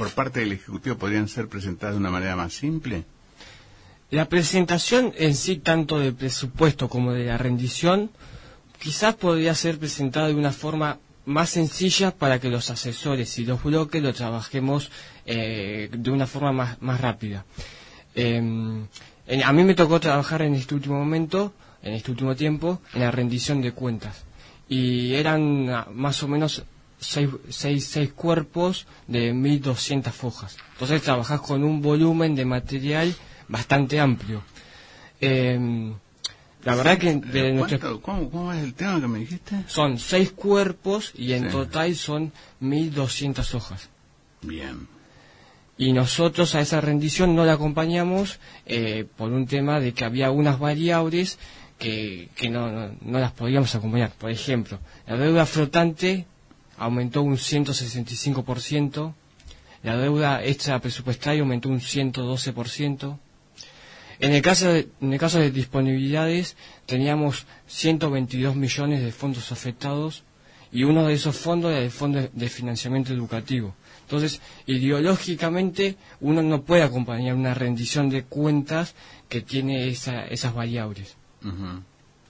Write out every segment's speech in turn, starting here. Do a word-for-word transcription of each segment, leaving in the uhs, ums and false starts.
por parte del Ejecutivo podrían ser presentadas de una manera más simple? La presentación en sí, tanto del presupuesto como de la rendición, quizás podría ser presentada de una forma más sencilla para que los asesores y los bloques lo trabajemos eh, de una forma más, más rápida. Eh, en, a mí me tocó trabajar en este último momento, en este último tiempo, en la rendición de cuentas. Y eran ah, más o menos seis, seis, seis cuerpos de mil doscientas hojas. Entonces trabajás con un volumen de material bastante amplio. Eh, La verdad que de nuestro... ¿Cómo, ¿Cómo es el tema que me dijiste? Son seis cuerpos y en sí. total son mil doscientas hojas. Bien. Y nosotros a esa rendición no la acompañamos eh, por un tema de que había unas variables que, que no, no, no las podíamos acompañar. Por ejemplo, la deuda flotante aumentó un ciento sesenta y cinco por ciento, la deuda extra presupuestaria aumentó un ciento doce por ciento. En el caso de, en el caso de disponibilidades teníamos ciento veintidós millones de fondos afectados y uno de esos fondos era el Fondo de Financiamiento Educativo. Entonces, ideológicamente, uno no puede acompañar una rendición de cuentas que tiene esa, esas variables. Uh-huh.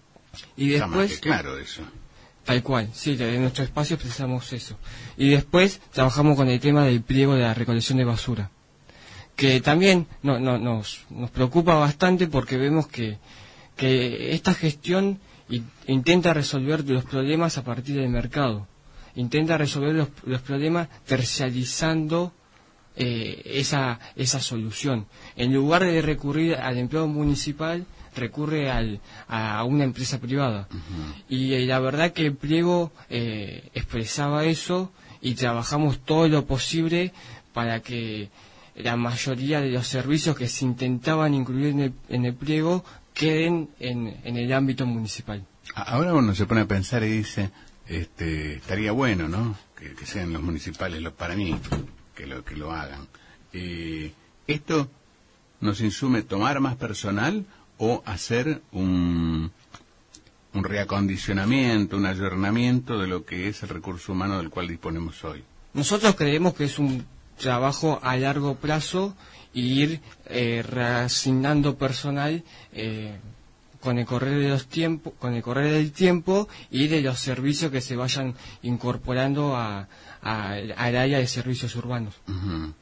Y después, Está más que claro eso. Tal cual, sí, de nuestro espacio expresamos eso. Y después trabajamos con el tema del pliego de la recolección de basura, que también no, no, nos, nos preocupa bastante porque vemos que, que esta gestión in, intenta resolver los problemas a partir del mercado, intenta resolver los, los problemas terciarizando eh, esa, esa solución. En lugar de recurrir al empleo municipal, recurre al, a una empresa privada. Uh-huh. Y eh, la verdad que el pliego eh, expresaba eso y trabajamos todo lo posible para que la mayoría de los servicios que se intentaban incluir en el, en el pliego queden en, en el ámbito municipal. Ahora uno se pone a pensar y dice, este, estaría bueno, ¿no? Que, que sean los municipales, los para mí, que lo que lo hagan. Eh, ¿Esto nos insume tomar más personal o hacer un, un reacondicionamiento, un ayornamiento de lo que es el recurso humano del cual disponemos hoy? Nosotros creemos que es un trabajo a largo plazo y ir eh, reasignando personal eh, con el correr de los tiempos, con el correr del tiempo y de los servicios que se vayan incorporando a, a, al área de servicios urbanos. Uh-huh.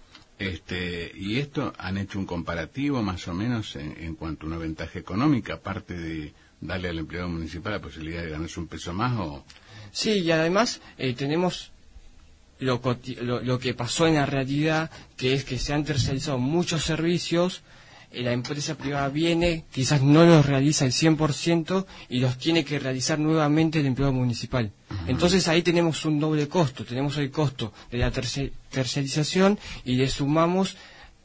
Este, y esto han hecho un comparativo más o menos en, en cuanto a una ventaja económica, aparte de darle al empleado municipal la posibilidad de ganarse un peso más o... Sí, y además eh, tenemos Lo, lo, lo que pasó en la realidad, que es que se han tercerizado muchos servicios, eh, la empresa privada viene, quizás no los realiza el cien por ciento y los tiene que realizar nuevamente el empleado municipal. Uh-huh. Entonces ahí tenemos un doble costo, tenemos el costo de la tercer, tercerización y le sumamos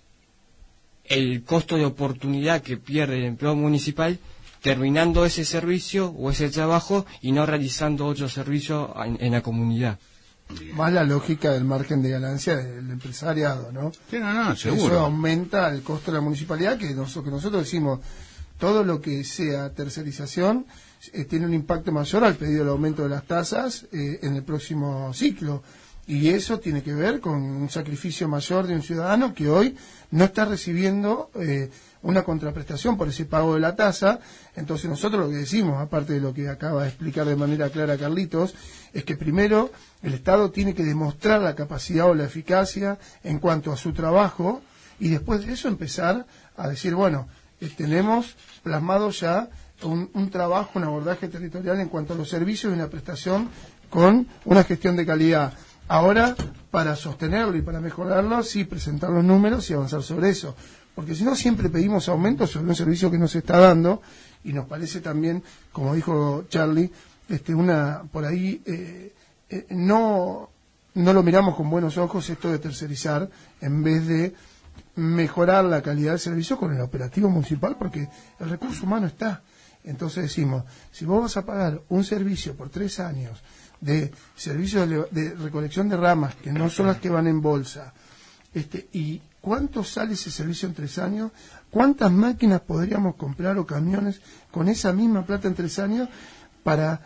el costo de oportunidad que pierde el empleado municipal terminando ese servicio o ese trabajo y no realizando otro servicio en, en la comunidad. Bien. Más la lógica del margen de ganancia del empresariado, ¿no? Sí, no, no, seguro. Eso aumenta el costo de la municipalidad, que, nos, que nosotros decimos, todo lo que sea tercerización eh, tiene un impacto mayor al pedido del aumento de las tasas eh, en el próximo ciclo. Y eso tiene que ver con un sacrificio mayor de un ciudadano que hoy no está recibiendo eh, una contraprestación por ese pago de la tasa. Entonces nosotros lo que decimos, aparte de lo que acaba de explicar de manera clara Carlitos, es que primero el Estado tiene que demostrar la capacidad o la eficacia en cuanto a su trabajo y después de eso empezar a decir, bueno, eh, tenemos plasmado ya un, un trabajo, un abordaje territorial en cuanto a los servicios y una prestación con una gestión de calidad. Ahora, para sostenerlo y para mejorarlo, sí presentar los números y avanzar sobre eso. Porque si no, siempre pedimos aumentos sobre un servicio que no se está dando y nos parece también, como dijo Charlie, este, una por ahí eh, eh, no, no lo miramos con buenos ojos esto de tercerizar en vez de mejorar la calidad del servicio con el operativo municipal, porque el recurso humano está. Entonces decimos, si vos vas a pagar un servicio por tres años de servicios de, de recolección de ramas, que no son las que van en bolsa, este, y ¿cuánto sale ese servicio en tres años? ¿Cuántas máquinas podríamos comprar o camiones con esa misma plata en tres años para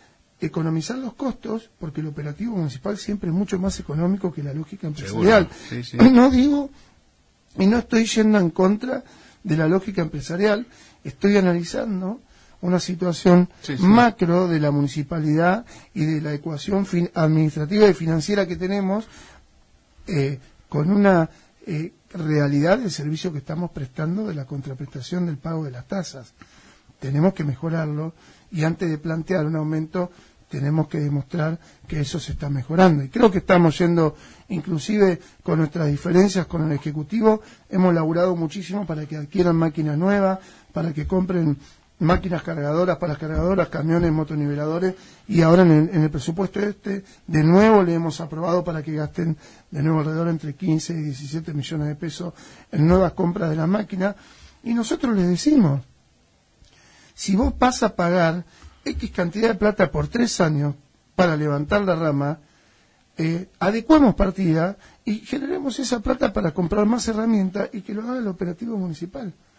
economizar los costos, porque el operativo municipal siempre es mucho más económico que la lógica empresarial. Sí, sí. No digo, y no estoy yendo en contra de la lógica empresarial, estoy analizando una situación sí, sí. macro de la municipalidad y de la ecuación fin- administrativa y financiera que tenemos, eh, con una eh, realidad del servicio que estamos prestando de la contraprestación del pago de las tasas. Tenemos que mejorarlo, y antes de plantear un aumento tenemos que demostrar que eso se está mejorando. Y creo que estamos yendo, inclusive con nuestras diferencias con el Ejecutivo, hemos laburado muchísimo para que adquieran máquinas nuevas, para que compren máquinas cargadoras para las cargadoras, camiones, motoniveladores, y ahora en el, en el presupuesto este, de nuevo le hemos aprobado para que gasten de nuevo alrededor entre quince y diecisiete millones de pesos en nuevas compras de las máquinas. Y nosotros les decimos, si vos vas a pagar X cantidad de plata por tres años para levantar la rama, eh, adecuemos partida y generemos esa plata para comprar más herramientas y que lo haga el operativo municipal.